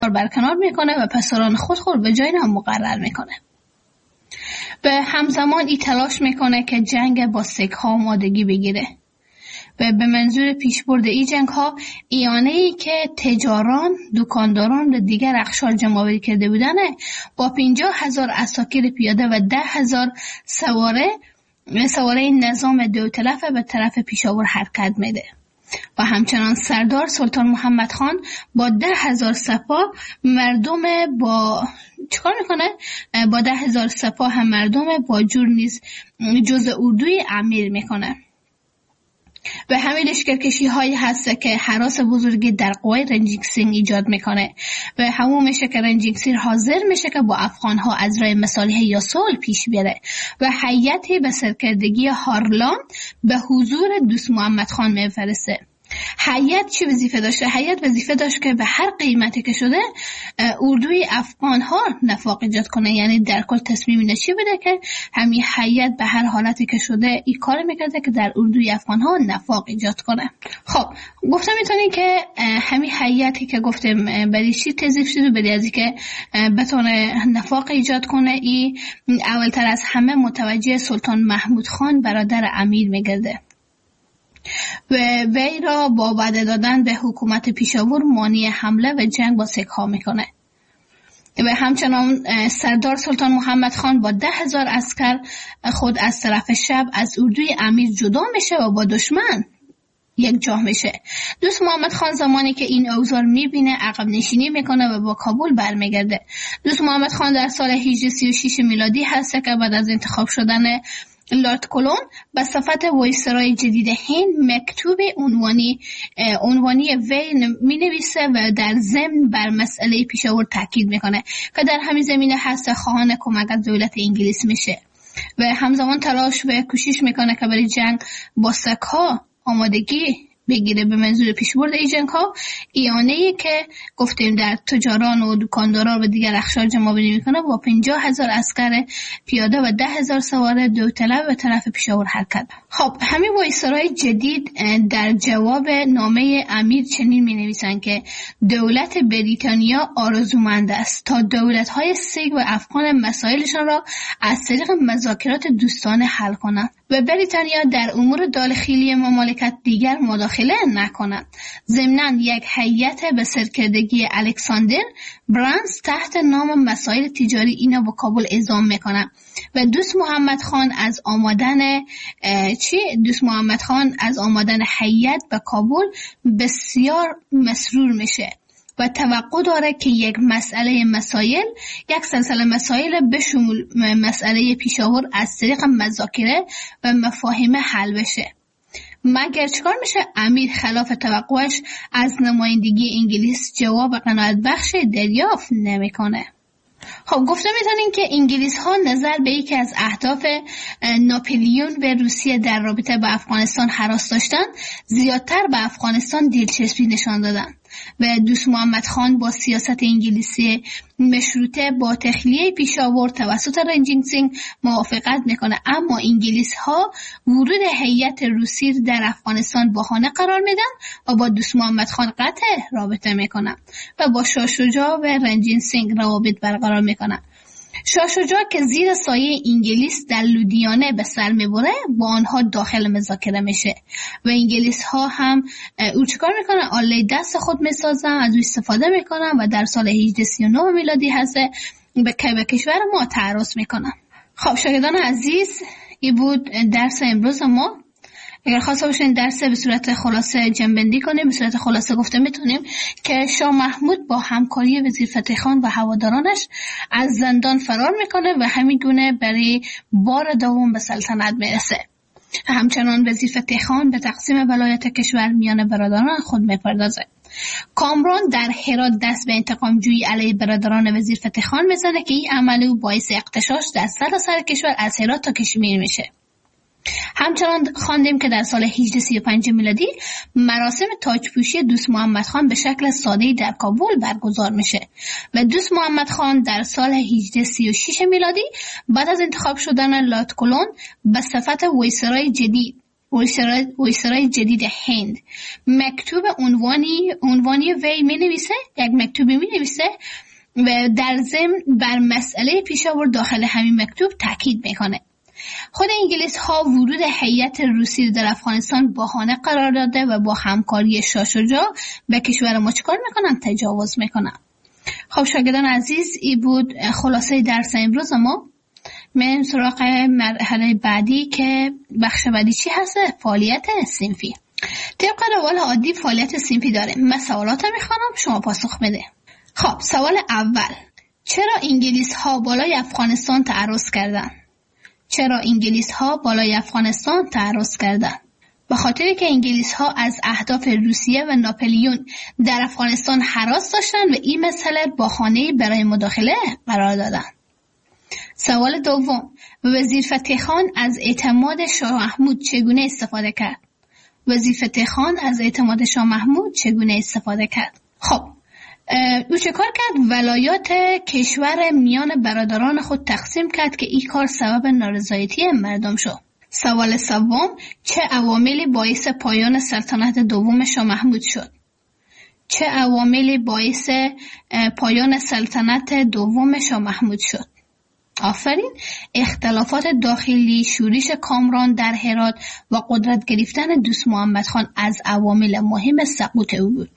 برکنار میکنه و پسران خود به جای نام مقرر میکنه. به همزمان ای تلاش میکنه که جنگ با سیک ها آمادگی بگیره و به منظور پیشبرد این جنگ ها ایانه‌ای که تجاران، دکانداران و دیگر اقشار جمع‌آوری کرده بودند با 50,000 عساکر پیاده و 10,000 سواره نظام داوطلب به طرف پیشاور حرکت میده و همچنان سردار سلطان محمد خان با 10,000 سپاه مردم با چیکار میکنه؟ با 10,000 سپاه هم مردم با جور نیز جزء اردوی امیر میکنه. و همین لشکرکشی هایی هست که هراس بزرگی در قوای رنجیت سینگ ایجاد میکنه و همون میشه که رنجیت سینگ حاضر میشه که با افغان ها از راه مصالحه یا صلح پیش بره و هیئتی به سرکردگی هارلام به حضور دوست محمد خان میفرسته. هیئت چه وظیفه داشته؟ هیئت وظیفه داشت که به هر قیمتی که شده اردوی افغان ها نفاق ایجاد کنه، یعنی در کل تصمیم اینه چی بده که همین هیئت به هر حالتی که شده این کار میکرده که در اردوی افغان ها نفاق ایجاد کنه. خب گفتم میتونی که همین هیئتی که گفتم برای چی تضیف شده، برای از اینکه بتونه نفاق ایجاد کنه، این اولتر از همه متوجه سلطان محمود خان برادر امیر میگرده و وی را با وعده دادن به حکومت پیشاور مانع حمله و جنگ با سیک ها میکنه و همچنان سردار سلطان محمد خان با 10,000 عسکر خود از طرف شب از اردوی امیر جدا میشه و با دشمن یک جا میشه. دوست محمد خان زمانی که این اوضاع میبینه عقب نشینی میکنه و با کابل برمیگرده. دوست محمد خان در سال 1836 میلادی هست که بعد از انتخاب شدن لارد کلون به صفت وایسرای جدید هند مکتوب عنوانی وی می نویسه و در ضمن بر مسئله پیشاور تاکید میکنه که در همین زمینه هست خواهان کمک از دولت انگلیس میشه و همزمان تلاش و کوشش میکنه که برای جنگ با سک‌ها آمادگی بگیره به منظور پیشبرد این جنگ ها. ایانه‌ای که گفتیم در تجاران و دکانداران و دیگر اقشار جمع‌آوری میکنه با 50,000 عسکر پیاده و 10,000 سوار داوطلب به طرف پیشاور حرکت. خب همین وایسرای جدید در جواب نامه امیر چنین می‌نویسند که دولت بریتانیا آرزومند است تا دولت‌های سیک و افغان مسائلشان را از طریق مذاکرات دوستانه حل کنند و بریتانیا در امور داخلی مملکت دیگر مداخله نکنند. ضمناً یک هیئت به سرکردگی الکساندر برانز تحت نام مسائل تجاری اینا با کابل اعزام میکنه و دوست محمد خان از آمدن هیئت به کابل بسیار مسرور میشه و توقع داره که یک سلسله مسائل به شمول مسئله پیشاور از طریق مذاکره و مفاهیم حل بشه. مگر چکار میشه؟ امیر خلاف توقعش از نمایندگی انگلیس جواب قناعت بخش دریافت نمیکنه. خب گفته میتونیم که انگلیس ها نظر به یکی از اهداف ناپلیون و روسیه در رابطه با افغانستان هراس داشتن، زیادتر به افغانستان دلچسبی نشان دادن و دوست محمد خان با سیاست انگلیسی مشروطه با تخلیه پیشاور توسط رنجیت سینگ موافقت میکنه، اما انگلیس ها ورود هیئت روسی در افغانستان بهانه قرار میدن و با دوست محمد خان قطع رابطه میکنن و با شاه شجاع و رنجیت سینگ روابط برقرار میکنن. شاه شجاع که زیر سایه انگلیس در لودیانه به سر میبره با آنها داخل مذاکره میشه و انگلیس ها هم او چیکار میکنن؟ آله دست خود میسازن، از او استفاده میکنن و در سال 1839 میلادی هست به کشور ما تعرض میکنن. خب شاگردان عزیز، این بود درس امروز ما. اگر خواسته باشین درس به صورت خلاصه جنبندی کنیم، به صورت خلاصه گفته میتونیم که شاه محمود با همکاری وزیر فتح خان و هوادارانش از زندان فرار میکنه و همین گونه برای بار دوم به سلطنت میرسه. همچنان وزیر فتح خان به تقسیم ولایت کشور میان برادران خود میپردازه. کامران در هرات دست به انتقام جویی علیه برادران وزیر فتح خان میزنه که این عمل او باعث اغتشاش در سراسر کشور از هرات تا کشمیر میشه. همچنان خواندیم که در سال 1835 میلادی مراسم تاجپوشی دوست محمد خان به شکل ساده‌ای در کابل برگزار میشه و دوست محمد خان در سال 1836 میلادی بعد از انتخاب شدن لارد کلون به صفت وایسرای جدید ویسرای جدید هند مکتوب عنوانی وی می نویسه، یک مکتوبی می نویسه و در ضمن بر مسئله پیشاور داخل همین مکتوب تاکید میکنه. خود انگلیس ها ورود هیئت روسی در افغانستان بهانه قرار داده و با همکاری شاه شجاع به کشور ما چیکار میکنن؟ تجاوز میکنن. خب شاگردان عزیز، این بود خلاصه درس امروز ما. میریم سراغ مرحله بعدی که بخش بعدی چی هست؟ فعالیت صنفی. طبق روال عادی فعالیت صنفی داره. من سوالات میخوانم، شما پاسخ بده. خب سوال اول، چرا انگلیس ها بالای افغانستان تعرض کردند؟ چرا انگلیس ها بالای افغانستان تعرض کردند؟ به خاطر که انگلیس ها از اهداف روسیه و ناپلیون در افغانستان هراس داشتند و این مسئله بهانه‌ای برای مداخله قرار دادند. سوال دوم، وزیر فتح خان از اعتماد شاه محمود چگونه استفاده کرد؟ وزیر فتح خان از اعتماد شاه محمود چگونه استفاده کرد؟ خب او چه کار کرد؟ ولایات کشور میان برادران خود تقسیم کرد که این کار سبب نارضایتی مردم شد. سوال سوم، چه عواملی باعث پایان سلطنت دوم شاه محمود شد؟ چه عواملی باعث پایان سلطنت دوم شاه محمود شد؟ آفرین. اختلافات داخلی، شورش کامران در هرات و قدرت گرفتن دوست محمد خان از عوامل مهم سقوط او بود.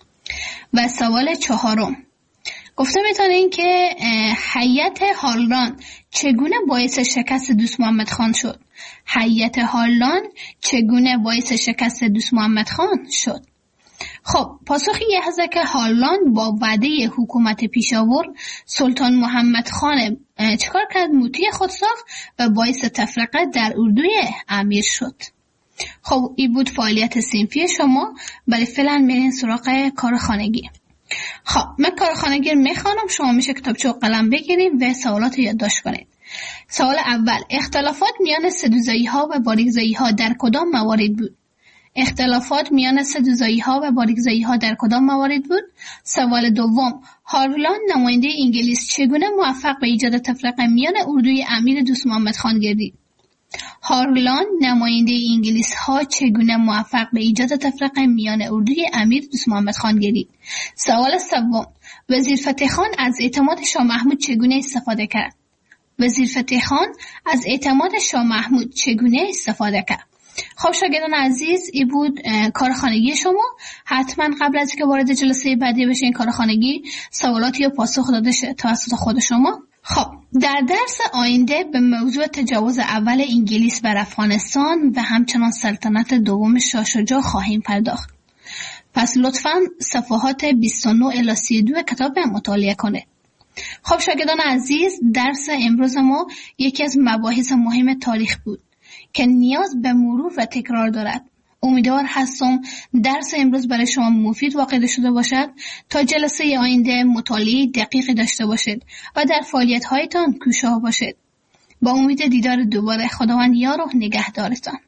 و سوال چهارم، گفته میتونین که هیئت هارلان چگونه باعث شکست دوست محمد خان شد؟ هیئت هارلان چگونه باعث شکست دوست محمد خان شد؟ خب پاسخی یه هست که هارلان با وعده حکومت پیشاور سلطان محمد خان چکار کرد؟ موتی خود ساخت و باعث تفرقه در اردوی امیر شد. خب این بود فعالیت صنفی شما. برای فعلا میرین سراغ کار خانگی. خب من کار خانگی رو میخوانم، شما میشه کتابچه و قلم بگیرید و سوالات رو یادداشت کنید. سوال اول، اختلافات میان سدوزایی ها و باریکزایی ها در کدام موارد بود؟ اختلافات میان سدوزایی ها و باریکزایی ها در کدام موارد بود؟ سوال دوم، هارلان نماینده انگلیس چگونه موفق به ایجاد تفرقه میان اردوی امیر دوست محمد خان گردید؟ هارلان نماینده انگلیس ها چگونه موفق به ایجاد تفرقه میان اردوی امیر دوست محمد خان گردید؟ سوال سوم، وزیر فتح خان از اعتماد شاه محمود چگونه استفاده کرد؟ وزیر فتح خان از اعتماد شاه محمود چگونه استفاده کرد؟ خب شاگردان عزیز، این بود کار خانگی شما. حتما قبل از که وارد جلسه بعدی بشین کار خانگی سوالاتی رو پاسخ داده شه توسط خود شما. خب در درس آینده به موضوع تجاوز اول انگلیس بر افغانستان و همچنان سلطنت دوم شاه شجاع خواهیم پرداخت. پس لطفاً صفحات 29 الی 32 کتاب مطالعه کنید. خب شاگردان عزیز، درس امروز ما یکی از مباحث مهم تاریخ بود که نیاز به مرور و تکرار دارد. امیدوار هستم درس امروز برای شما مفید واقع شده باشد تا جلسه آینده مطالعه دقیقی داشته باشید و در فعالیت‌هایتان کوشا باشید. با امید دیدار دوباره، خداوند یار و نگهدارتان.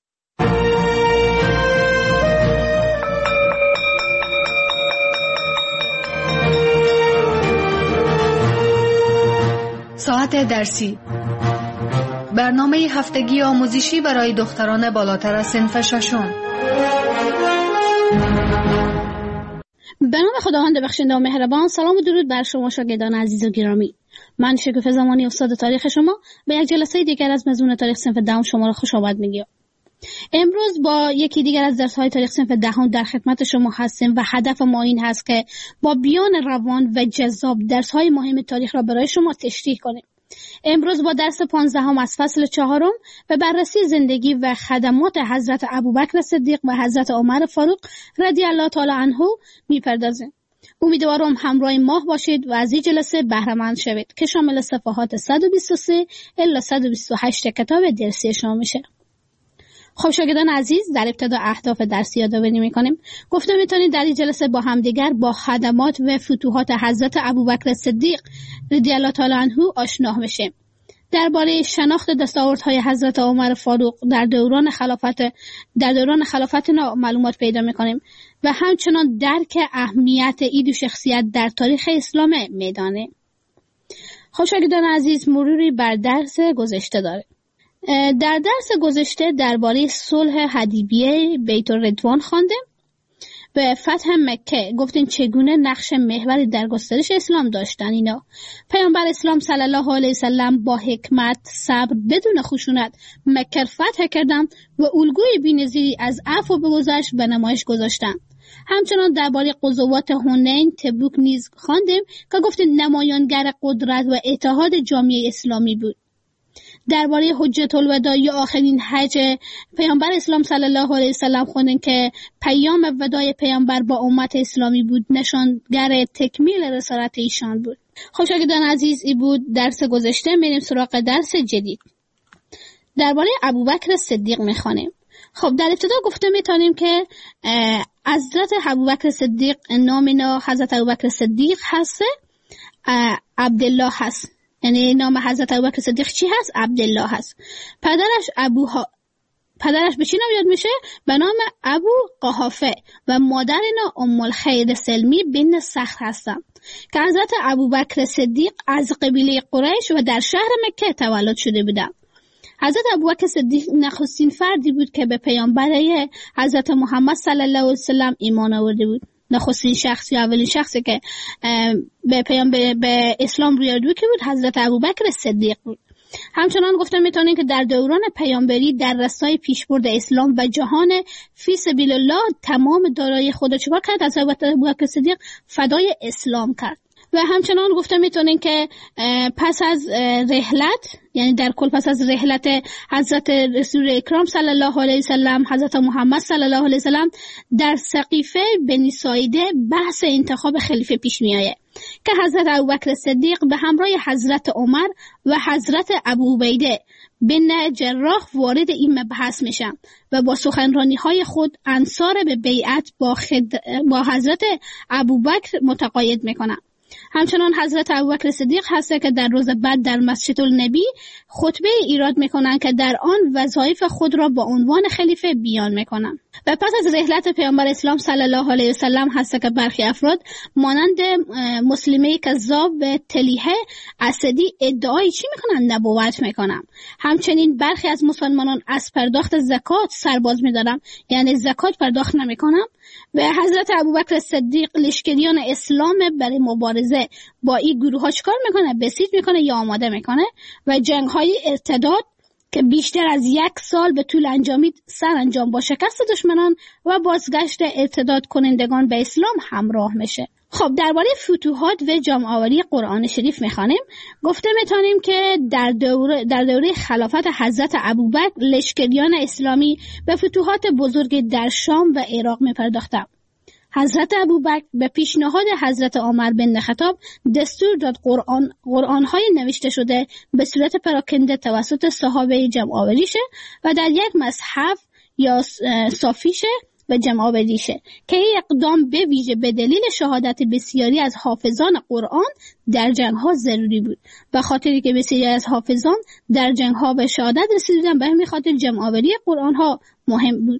ساعت درسی، برنامه هفتگی آموزشی برای دختران بالاتر از صنف ششم. به نام خداوند بخشنده و مهربان. سلام و درود بر شما شاگردان عزیز و گرامی. من شکوفه زمانی استاد تاریخ شما به یک جلسه دیگر از مضمون تاریخ صنف دهم شما را خوش آمد میگم. امروز با یکی دیگر از درس‌های تاریخ صنف دهم در خدمت شما هستیم و هدف ما این هست که با بیان روان و جذاب درس‌های مهم تاریخ را برای شما تشریح کنیم. امروز با درس 15 از فصل 4 و بررسی زندگی و خدمات حضرت ابوبکر صدیق و حضرت عمر فاروق رضی الله تعالی عنه میپردازیم. امیدوارم همراه ما باشید و از این جلسه بهره مند شوید که شامل صفحات 123 الی 128 کتاب درسی شما میشه. خب شاگردان عزیز، در ابتدا اهداف درسی یادآوری می‌کنیم. گفته می‌تونید در این جلسه با همدیگر با خدمات و فتوحات حضرت ابوبکر صدیق رضی الله تعالی عنه آشنا بشیم. درباره شناخت دستاوردهای حضرت عمر فاروق در دوران خلافت معلومات پیدا می‌کنیم و همچنان درک اهمیت این دو شخصیت در تاریخ اسلام میدانیم. خب شاگردان عزیز، مروری بر درس گذشته داره. در درس گذشته درباره صلح حدیبیه بیت الرضوان خواندیم. به فتح مکه گفتیم چگونه نقش محوری در گسترش اسلام داشتن اینا. پیامبر اسلام صلی الله علیه وسلم با حکمت، صبر، بدون خشونت مکه فتح کردن و الگوی بی‌نظیری از عفو و گذشت به نمایش گذاشتن. همچنان درباره غزوات حنین، تبوک نیز خواندیم که گفتیم نمایانگر قدرت و اتحاد جامعه اسلامی بود. درباره حجت الوداع یا آخرین حج پیامبر اسلام صلی الله علیه وسلم خوندیم که پیام وداع پیامبر با امت اسلامی بود، نشانگر تکمیل رسالت ایشان بود. خب شاگردان عزیز، این بود درس گذشته. میریم سراغ درس جدید. درباره ابوبکر صدیق میخوانیم. خب در ابتدا گفته میتونیم که حضرت ابوبکر صدیق نام حضرت ابوبکر صدیق هست، عبدالله هست. یعنی نام حضرت ابوبکر صدیق چی هست؟ عبدالله هست. پدرش به چی نام یاد میشه؟ به نام ابو قحافه و مادر ام الخیر سلمی بنت صخر هستن که حضرت ابوبکر صدیق از قبیله قریش و در شهر مکه تولد شده بودند. حضرت ابوبکر صدیق نخستین فردی بود که به پیامبر حضرت محمد صلی الله علیه وسلم ایمان آورده بود. نخستین شخص یا اولین شخصی که به اسلام روی آورد که بود حضرت ابوبکر صدیق بود. همچنان گفتم میتونیم که در دوران پیامبری در راستای پیشبرد اسلام و جهان فی سبیل الله تمام دارایی خود چیکار کرد؟ حضرت ابوبکر صدیق فدای اسلام کرد. و همچنان گفته میتونین که پس از رحلت، یعنی در کل پس از رحلت حضرت رسول اکرام صلی الله علیه وسلم، حضرت محمد صلی الله علیه وسلم، در سقیفه بنی ساعده بحث انتخاب خلیفه پیش میآید که حضرت ابوبکر صدیق به همراه حضرت عمر و حضرت ابو عبیده بن جراح وارد این مبحث میشن و با سخنرانی های خود انصار به بیعت با حضرت ابوبکر متقاعد میکنن. همچنان حضرت ابوبکر صدیق هست که در روز بعد در مسجد النبی خطبه ایراد میکنن که در آن وظایف خود را با عنوان خلیفه بیان میکنن. و پس از رحلت پیامبر اسلام صلی الله علیه وسلم هست که برخی افراد مانند مسلمه کذاب و تلیحه اسدی ادعای چی میکنن؟ نبوت میکنن. همچنین برخی از مسلمانان از پرداخت زکات سرباز میدارن، یعنی زکات پرداخت نمیکنن. و حضرت ابوبکر صدیق لشکریان اسلام برای مبارزه با این گروه ها چکار میکنه؟ بسیج میکنه یا آماده میکنه و جنگ های ارتداد که بیشتر از 1 سال به طول انجامید سرانجام با شکست دشمنان و بازگشت ارتداد کنندگان به اسلام همراه میشه. خب درباره فتوحات و جمع آوری قرآن شریف میخوانیم. گفته میتونیم که در دوره خلافت حضرت ابوبکر لشکریان اسلامی به فتوحات بزرگ در شام و عراق میپرداختند. حضرت ابوبکر به پیشنهاد حضرت عمر بن خطاب دستور داد قرآن‌های نوشته شده به صورت پراکنده توسط صحابه جمع آوری شه و در یک مصحف یا صافی شه و جمع آوری شه که این اقدام به ویژه به دلیل شهادت بسیاری از حافظان قرآن در جنگ‌ها ضروری بود. به خاطری که بسیاری از حافظان در جنگ‌ها به شهادت رسیدن، به همین خاطر جمع آوری قرآن‌ها مهم بود.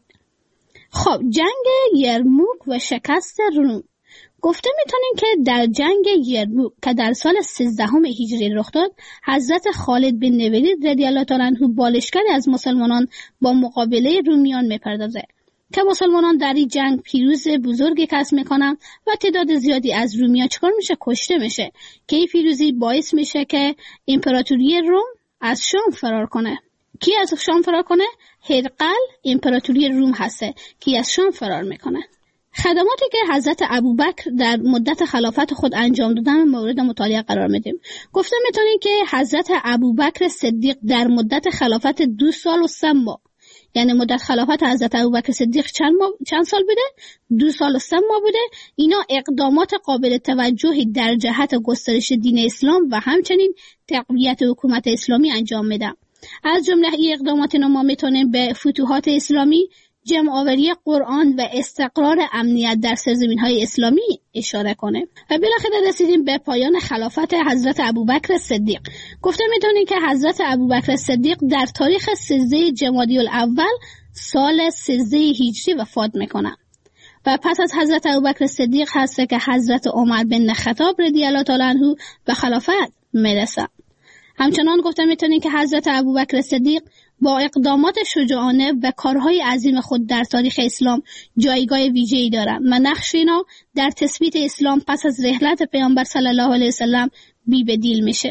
خب جنگ یرموک و شکست روم. گفته میتونیم که در جنگ یرموک که در سال 13 هجری رخ داد، حضرت خالد بن ولید رضی الله تعالی عنه با لشکری از مسلمانان با مقابله رومیان میپردازه که مسلمانان در این جنگ پیروز بزرگی کسب میکنن و تعداد زیادی از رومیان چکار میشه؟ کشته میشه که این پیروزی باعث میشه که امپراتوری روم از شام فرار کنه. کی از شام فرار کنه؟ هرقل امپراتوری روم هسته که از شام فرار میکنه. خدماتی که حضرت ابوبکر در مدت خلافت خود انجام دادن مورد مطالعه قرار میدیم. گفته میتونیم که حضرت ابوبکر صدیق در مدت خلافت 2 سال و 3 ماه، یعنی مدت خلافت حضرت ابوبکر صدیق چند سال بوده؟ 2 سال و 3 ماه بوده. اینا اقدامات قابل توجهی در جهت گسترش دین اسلام و همچنین تقویت حکومت اسلامی انجام میدن. از جمله این اقدامات ما میتونیم به فتوحات اسلامی، جمع آوری قرآن و استقرار امنیت در سرزمین‌های اسلامی اشاره کنیم. و بالاخره رسیدیم به پایان خلافت حضرت ابوبکر صدیق. گفته میتونیم که حضرت ابوبکر صدیق در تاریخ 13 جمادی الاول سال 13 هجری وفات میکنه و پس از حضرت ابوبکر صدیق هست که حضرت عمر بن خطاب رضی الله تعالی عنه به خلافت میرسه. همچنان گفته میتونیم که حضرت ابوبکر صدیق با اقدامات شجاعانه و کارهای عظیم خود در تاریخ اسلام جایگاه ویژه‌ای دارند و نقش اینا در تثبیت اسلام پس از رحلت پیامبر صلی الله علیه وسلم بی بدیل میشه.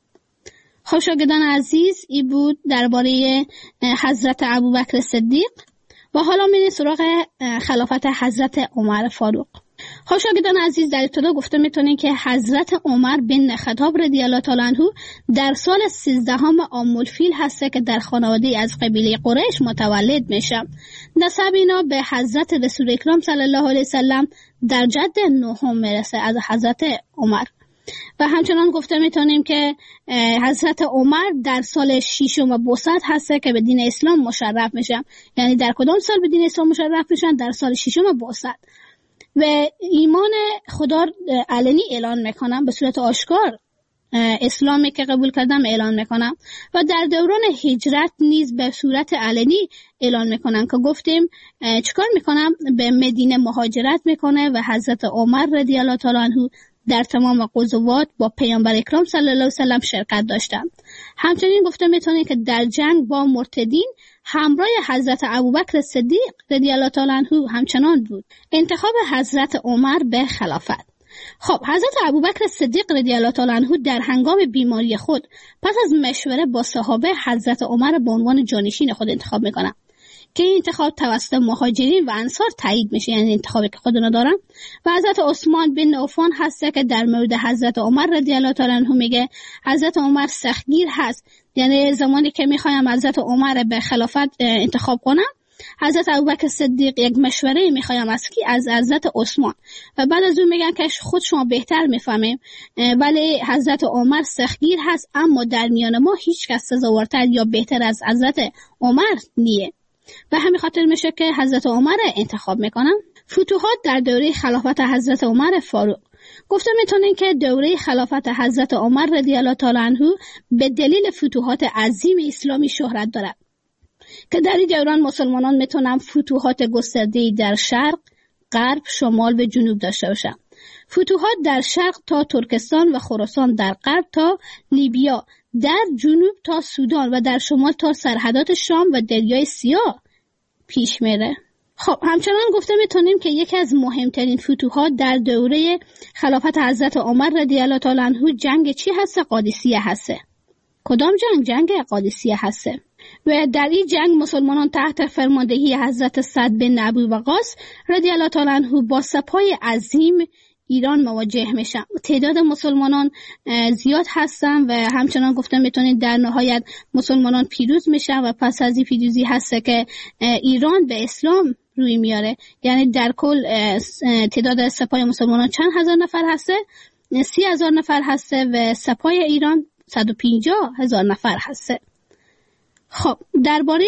خب شاگردان عزیز، این بود درباره حضرت ابوبکر صدیق و حالا میریم سراغ خلافت حضرت عمر فاروق. خب شاگردان عزیز، در ابتدا گفته میتونیم که حضرت عمر بن خطاب رضی الله تعالی عنه در سال 13 عام الفیل هسته که در خانواده از قبیله قریش متولد میشه. نسب اینا به حضرت رسول اکرم صلی الله علیه وسلم در جد نهم میرسه از حضرت عمر. و همچنان گفته میتونیم که حضرت عمر در سال 6 بعثت هسته که به دین اسلام مشرف میشن. یعنی در کدام سال به دین اسلام مشرف میشن؟ در سال 6 بعثت. و ایمان خدا علنی اعلان میکنم، به صورت آشکار اسلامی که قبول کردم اعلان میکنم و در دوران هجرت نیز به صورت علنی اعلان میکنم که گفتیم چیکار میکنم؟ به مدینه مهاجرت میکنه و حضرت عمر رضی الله تعالی عنه در تمام غزوات با پیامبر اکرم صلی الله علیه وسلم شرکت داشتند. همچنین گفته میتونه که در جنگ با مرتدین همراه حضرت ابوبکر صدیق رضی الله تعالی عنه همچنان بود. انتخاب حضرت عمر به خلافت. خب حضرت ابوبکر صدیق رضی الله تعالی عنه در هنگام بیماری خود پس از مشوره با صحابه حضرت عمر به عنوان جانشین خود انتخاب میکنن که این انتخاب توسط مهاجرین و انصار تایید میشه، یعنی انتخابی که خودنا دارن. و حضرت عثمان بن عفان هسته که در مورد حضرت عمر رضی الله تعالی عنه میگه حضرت عمر سختگیر هست، یعنی زمانی که میخوایم حضرت عمر به خلافت انتخاب کنم، حضرت ابوبکر صدیق یک مشوره میخوایم از حضرت عثمان و بعد از اون میگن که خود شما بهتر میفهمیم، ولی حضرت عمر سختگیر هست، اما در میان ما هیچ کس سزاوارتر یا بهتر از حضرت عمر نیه و همین خاطر میشه که حضرت عمر انتخاب میکنن. فتوحات در دوره خلافت حضرت عمر فاروق. گفته میتونین که دوره خلافت حضرت عمر رضی الله تعالی عنه به دلیل فتوحات عظیم اسلامی شهرت دارد که در این دوران مسلمانان میتونن فتوحات گسترده‌ای در شرق، غرب، شمال و جنوب داشته باشن. فتوحات در شرق تا ترکستان و خراسان، در غرب تا لیبیا، در جنوب تا سودان و در شمال تا سرحدات شام و دریای سیاه پیش میره. خب همچنان گفته میتونیم که یکی از مهمترین فتوحات در دوره خلافت حضرت عمر رضی الله تعالی عنه جنگ چی هست؟ قادسیه هسته. کدام جنگ؟ جنگ قادسیه هسته. و در این جنگ مسلمانان تحت فرماندهی حضرت سعد بن ابی وقاص رضی الله تعالی عنه با سپاه عظیم ایران مواجه میشن. تعداد مسلمانان زیاد هستن و همچنان گفتم میتونید در نهایت مسلمانان پیروز میشن و پس از این پیروزی هسته که ایران به اسلام روی میاره. یعنی در کل تعداد سپاه مسلمانان چند هزار نفر هسته؟ 30,000 نفر هسته و سپاه ایران 150,000 نفر هسته. خب درباره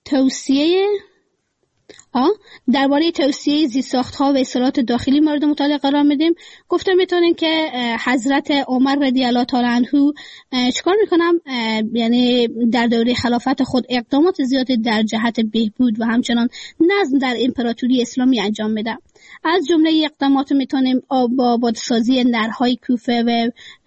توسعه زیرساخت‌ها و اصلاحات داخلی مورد مطالعه قرار میدیم. گفته میتونیم که حضرت عمر رضی الله تعالی عنه چیکار میکنم؟ یعنی در دوره خلافت خود اقدامات زیادی در جهت بهبود و همچنان نظم در امپراتوری اسلامی انجام میدم. از جمله اقدامات میتونیم آبادسازی نرهای کوفه و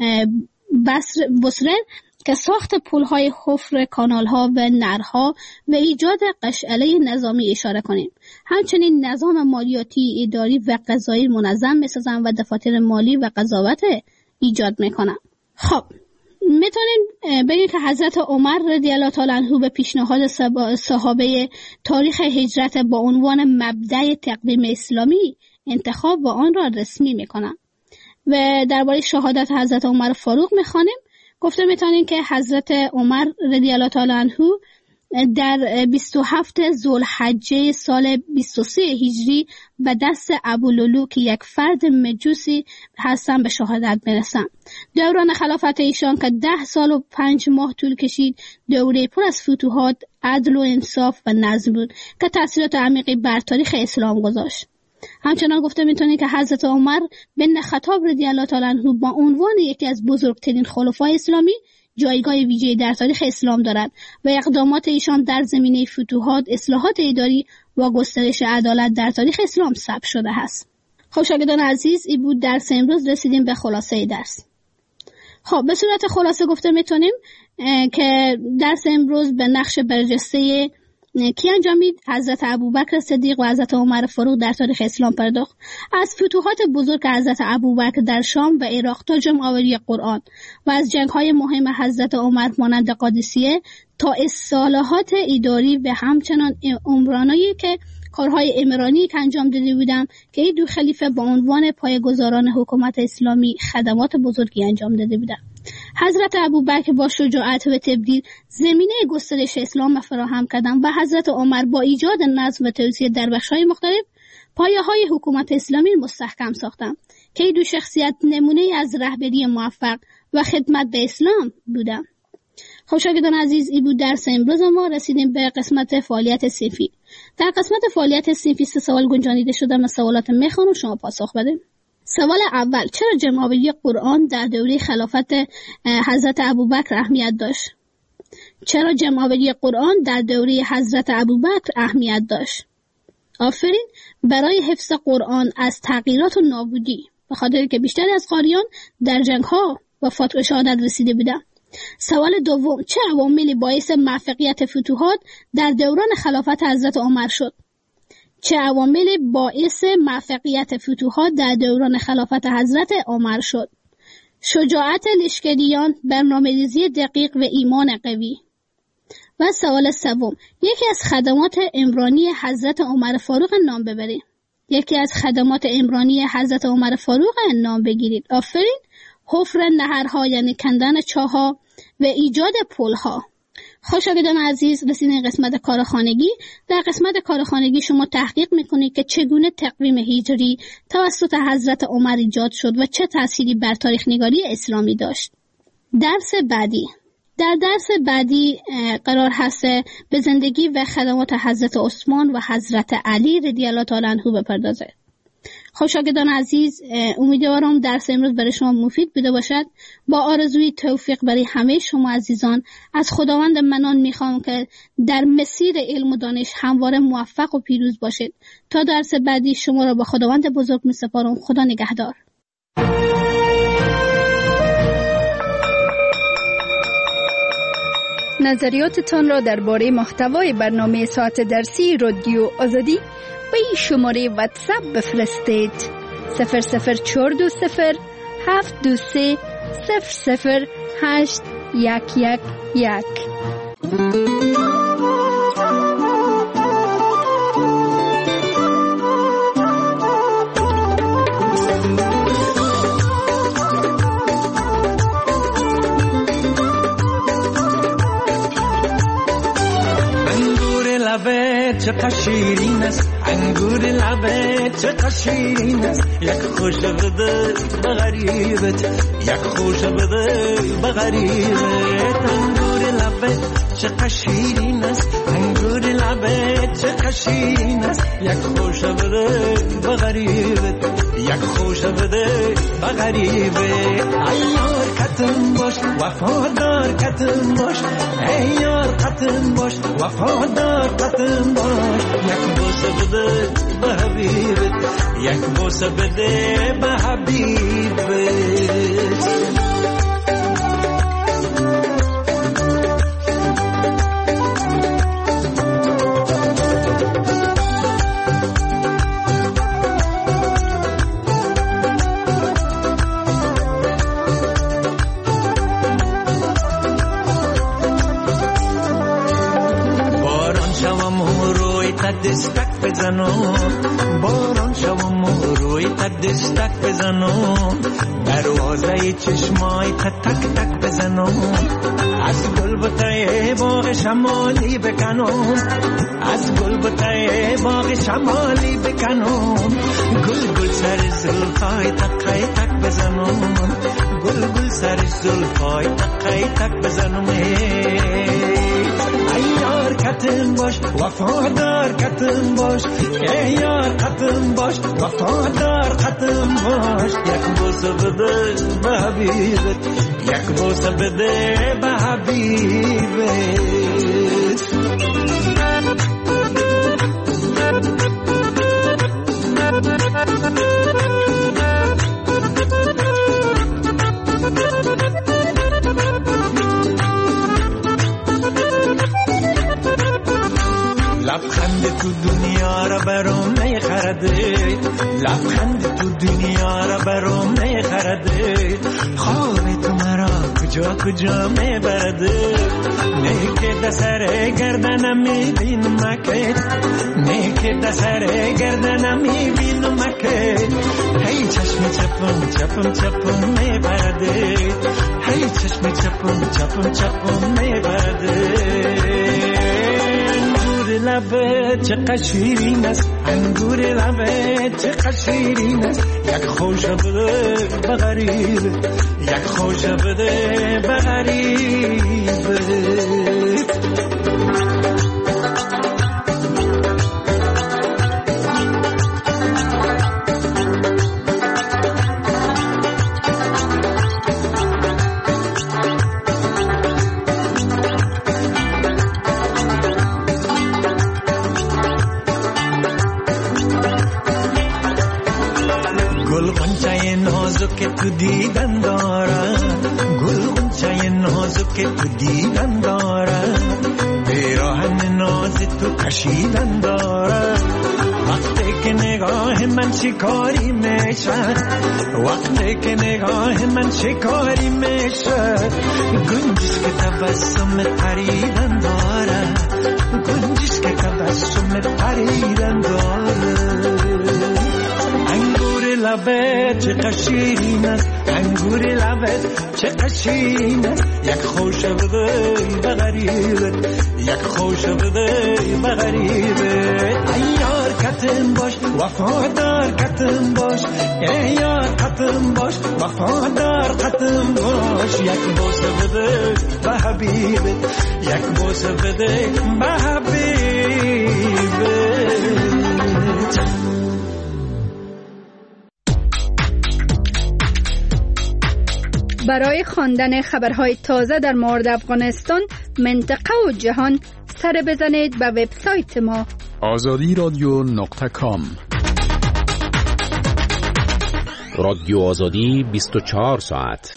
بصره که ساخت پل‌های حفر کانال‌ها و نرها و ایجاد قشعله نظامی اشاره کنیم. همچنین نظام مالیاتی، اداری و قضایی منظم می‌سازن و دفاتر مالی و قضاوت ایجاد می‌کنن. خب میتونیم بگیم که حضرت عمر رضی الله تعالی عنه به پیشنهاد صحابه تاریخ هجرت با عنوان مبدأ تقدیم اسلامی انتخاب و آن را رسمی می‌کنن. و درباره شهادت حضرت عمر فاروق می‌خوانیم. گفته میتونیم که حضرت عمر رضی الله تعالی عنه در 27 ذوالحجه سال 23 هجری به دست ابولولو که یک فرد مجوسی هستن به شهادت میرسن. دوران خلافت ایشان که 10 سال و 5 ماه طول کشید، دوره پر از فتوحات، عدل و انصاف و نظم بود که تأثیرات عمیقی بر تاریخ اسلام گذاشت. همچنان گفته میتونید که حضرت عمر بن خطاب رضی الله تعالی عنه با عنوان یکی از بزرگترین خلفای اسلامی جایگاه ویژه‌ای در تاریخ اسلام دارد و اقدامات ایشان در زمینه فتوحات، اصلاحات اداری و گسترش عدالت در تاریخ اسلام ثبت شده است. خب شاگردان عزیز، این بود درس امروز. رسیدیم به خلاصه درس. خب به صورت خلاصه گفته میتونیم که درس امروز به نقش برجسته کی انجامید؟ حضرت ابوبکر صدیق و حضرت عمر فاروق در تاریخ اسلام پرداخت. از فتوحات بزرگ حضرت ابوبکر در شام و عراق تا جمع آوری قرآن و از جنگ‌های مهم حضرت عمر مانند قادسیه تا اصلاحات اداری و همچنان عمرانایی که کارهای عمرانی که انجام داده بودند که این دو خلیفه با عنوان پایه‌گذاران حکومت اسلامی خدمات بزرگی انجام داده بودند. حضرت ابوبکر با شجاعت و تبدیل زمینه گسترش اسلام فراهم کردند و حضرت عمر با ایجاد نظم و توسعه در بخش‌های مختلف پایه‌های حکومت اسلامی مستحکم ساختند که این دو شخصیت نمونه از رهبری موفق و خدمت به اسلام بودند. خب شاگردان عزیز، این بود درس امروز ما. رسیدیم به قسمت فعالیت صنفی. در قسمت فعالیت صنفی 3 سوال گنجانیده شده. من سوالات میخوام و شما پاسخ بدید. سوال اول: چرا جمع‌آوری قرآن در دوره خلافت حضرت ابوبکر اهمیت داشت؟ چرا جمع‌آوری قرآن در دوره حضرت ابوبکر اهمیت داشت؟ آفرین. برای حفظ قرآن از تغییرات و نابودی، به خاطر که بیشتر از قاریان در جنگ‌ها وفات و شهادت رسیده بودند. سوال دوم: چه عواملی باعث موفقیت فتوحات در دوران خلافت حضرت عمر شد؟ چه عواملی باعث موفقیت فتوحات در دوران خلافت حضرت عمر شد؟ شجاعت لشکریان، برنامه‌ریزی دقیق و ایمان قوی. و سوال سوم: یکی از خدمات عمرانی حضرت عمر فاروق نام ببرید. یکی از خدمات عمرانی حضرت عمر فاروق نام بگیرید. آفرین. حفر نهرها یعنی کندن چاه‌ها و ایجاد پل‌ها. شاگردان عزیز، رسیدیم قسمت کارخانگی. در قسمت کارخانگی شما تحقیق میکنید که چگونه تقویم هجری توسط حضرت عمر ایجاد شد و چه تأثیری بر تاریخ نگاری اسلامی داشت. درس بعدی. در درس بعدی قرار هست به زندگی و خدمات حضرت عثمان و حضرت علی رضی الله تعالی عنه بپردازه. شاگردان عزیز، امیدوارم درس امروز برای شما مفید بوده باشد. با آرزوی توفیق برای همه شما عزیزان، از خداوند منان میخوام که در مسیر علم و دانش همواره موفق و پیروز باشید. تا درس بعدی شما را به خداوند بزرگ میسپارم. خدا نگهدار. نظریاتتان را درباره محتوای برنامه ساعت درسی رادیو آزادی به این شماره واتساپ بفرستید: 00420 723 00811. چقدر شیرین است انگور لبت، چقدر شیرین است یک خوش بده به غریبت، یک خوش بده به غریبت. انگور لبت چقدر شیرین است انگور لبت، چقدر شیرین است یک خوش بده به غریبت، یک خوش بده به غریبت. ای یار کتم باش وفادار کتم باش، ای یار کتم باش وفادار کتم باش. یک بوسه بده به حبیبت، یک بوسه بده به حبیبت. دستک بزنم باران شوم روی دستک بزنم، دروازه چشمای تک تک بزنم، از گلبته باغ شمالی بکنم، از گلبته باغ شمالی بکنم، گل گل سر زلفای تک تک بزنم، گل گل سر زلفای تک تک بزنم. ای یار کتم باش وفادار کتم باش، ای یار کتم باش وفادار کتم باش. یک بوسه بده به حبیبت، یک بوسه بده به حبیبت. تو دنیا را برام نخرده، لبخند تو دنیا را برام نخرده، خواب تو مرا کجا کجا میبرده، نیکه دسر گردنم میبینم که، نیکه دسر گردنم میبینم که، هی چشم چپم چپم چپم میبرده، هی چشم چپم چپم چپم میبرده. انگور لبت چقدر شیرین است، انگور لبت چقدر شیرین است، یک خوش بده بغریبه، یک خوش بده بغریبه. که تو دیدن دارم، گل غنچه نازک که تو دیدن دارم، پیراهن ناز تو کشیدن دارم، وقتی که نگاه من شکاری میشه، وقتی که نگاه من شکاری میشه، گنجش که تبسم پریدن دارم، گنجش که تبسم پریدن دارم. لبت چقدر شیرین است، انگور لبت چقدر شیرین است، یک خوش بده بغریبه، یک خوش بده بغریبه. ایار کتم باش وفادار کتم باش، ایار کتم باش وفادار کتم باش، یک بوسه بده به حبیبه، یک بوسه بده به حبیبه. برای خواندن خبرهای تازه در مورد افغانستان، منطقه و جهان سر بزنید به وبسایت ما azadiradio.com. رادیو آزادی 24 ساعت.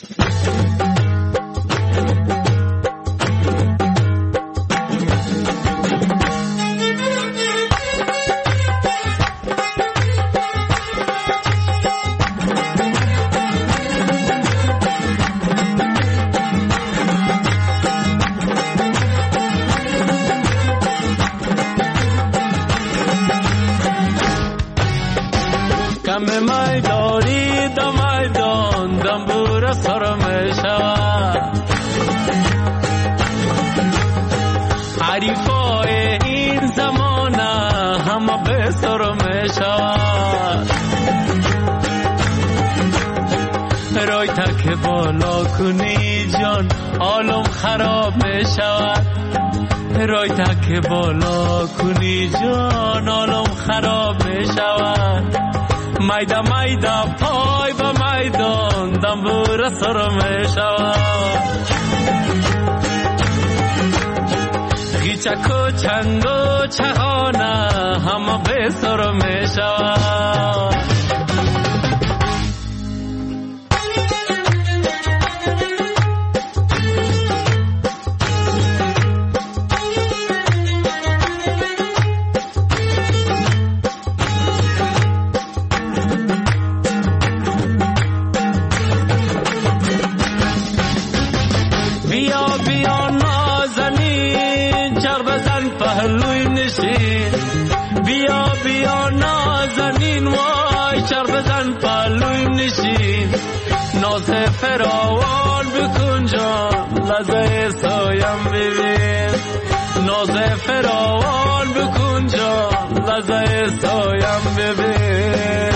بالا کنی جان عالم خراب می شود، رای تک بالا کنی جان عالم خراب می شود. میدا میدا پای با میدان دنبور سر می شود، گیچک و چنگ و چهانه همه به سر می شود. فراوان بکن جان لحظه سایم ببین، ناز فراوان بکن جان لحظه سایم ببین.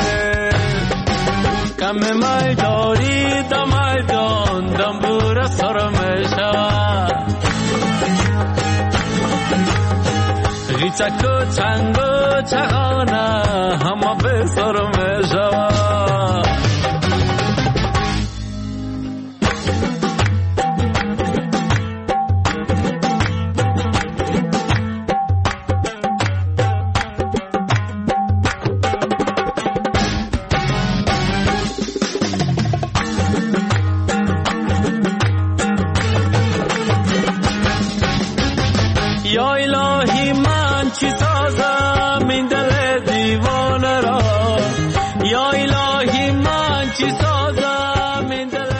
کم میداری دا میدان دنبور سر میشود، ریچک و چنگ و چغانه همه به سر